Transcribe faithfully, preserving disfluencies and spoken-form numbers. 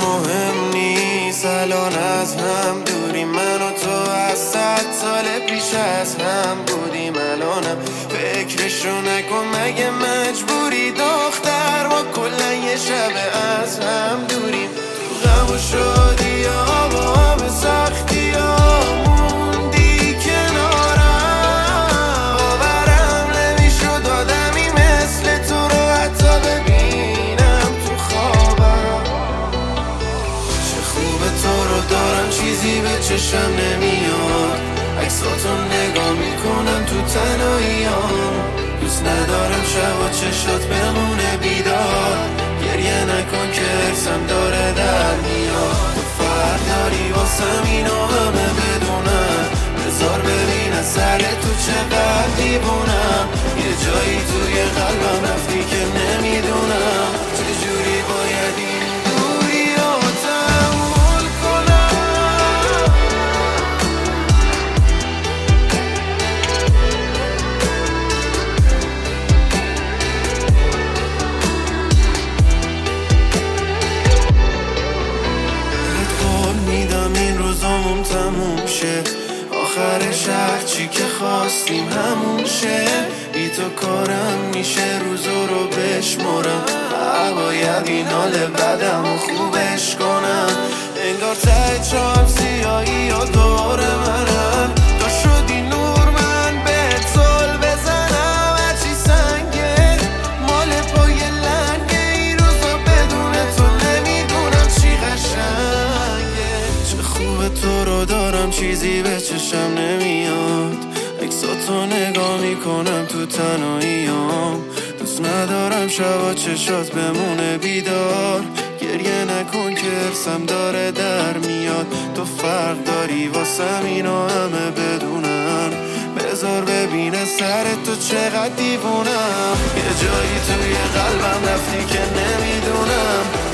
مهم نیست الان از هم دوریم، من و تو از صد سال پیش از هم بودیم. الانم فکرشو نکن مگه مجبوری دختر، ما کلا یه شب از هم دوریم. تو غم و شادی ها با همه سختی ها موندی کنارم، باورم نمیشد آدمی مثل تو رو حتی ببینم تو خوابم. چه خوبه تو رو دارم چیزی به چشم نمیاد، عکساتو نگاه میکنم تو تنهاییام. دوست ندارم شب و چشات بمونه بیدار، گریه نکن که ارسم داره در میاد. تو فرق داری واسم اینو همه بدونم، بذار ببینم سر تو چقدر دیوونم. یه جایی توی قلبم رفتی که نمیدونم چجوری باید این دوری رو تحمل کنم. قول میدم این روزامون تموم شه، آخرش هرچی که خواستیم همون شه. بی تو کارم میشه روزو رو بشمرم، باید این حال بدم و خوبش کنم. انگار ته چام سیاهی یا دور منم، تو شدی نور من به زل بزنم. هرچی سنگه مال پای لنگه، این روزا بدون تو نمیدونم چی قشنگه. چه خوبه تو رو دارم چیزی به چشم نمیاد، عکساتو نگاه میکنم تو تنهاییام. دوست ندارم شبا چشات بمونه بیدار، گریه نکن که ارسم داره در میاد. تو فرق داری واسم اینو همه بدونم، بذار ببینه سر تو چقدر دیوونم. یه جایی توی قلبم رفتی که نمیدونم